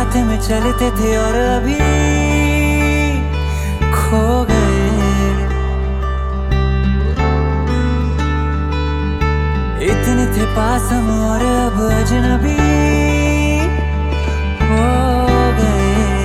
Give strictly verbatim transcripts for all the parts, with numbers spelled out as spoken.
साथ में चलते थे और अभी खो गए। इतने थे पास हम और अब अजनबी हो गए।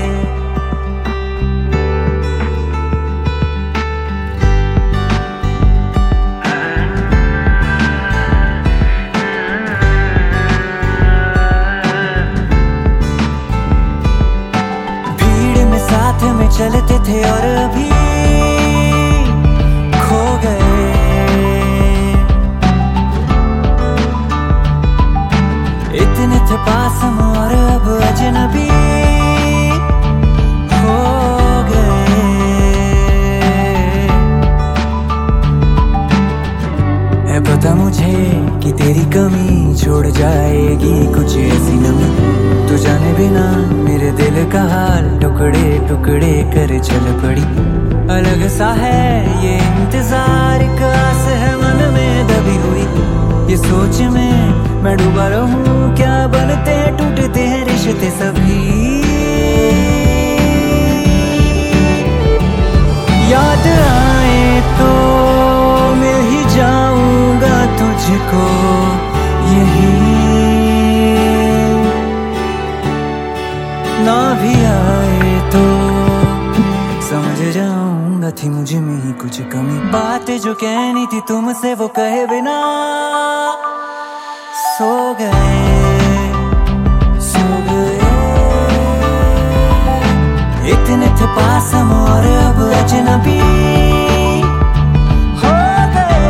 भीड़ में साथ में चलते थे और अभी खो गए। इतने थे पास हम और अब अजनबी हो गए। है पता मुझे कि तेरी कमी छोड़ जाएगी कुछ ऐसी नमी। तू जाने बिना मेरे दिल का हाल टुकड़े टुकड़े कर चल पड़ी। अलग सा है ये इंतजार, एक आस है मन में दबी हुई। ये सोच में मैं डूबा रहूं, क्या बनते हैं टूटते हैं रिश्ते सभी। याद आए तो मिल ही जाऊंगा तुझको यही। ना भी आए तो समझ जाऊंगा थी मुझे में ही कुछ कमी। बातें जो कहनी थी तुमसे वो कहे बिना सो गए सो गए। इतने थे पास हम और अब अजनबी हो गए।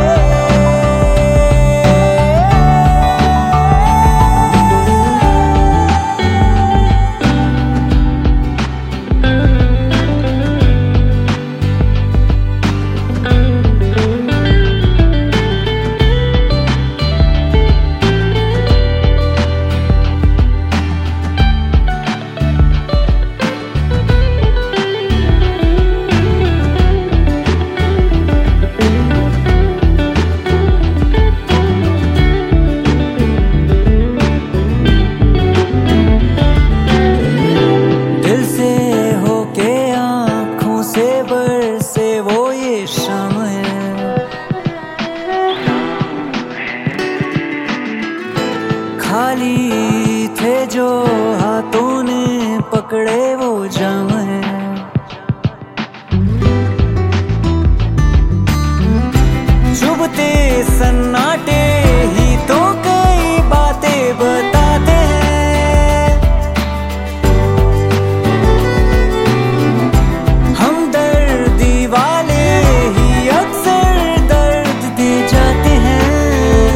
से वो ये शाम है, खाली थे जो हाथों ने पकड़े वो जाम है। चुभते सन्नाटे ही तो कई बातें बताते हैं। हम दर्दी वाले ही अक्सर दर्द दे जाते हैं।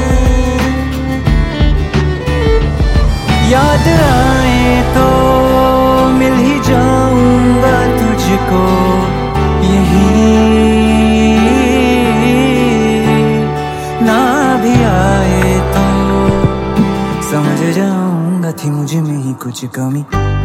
याद आए तो मिल ही जाऊंगा तुझको यही। ना भी आए तो समझ जाऊंगा थी मुझे में ही कुछ कमी।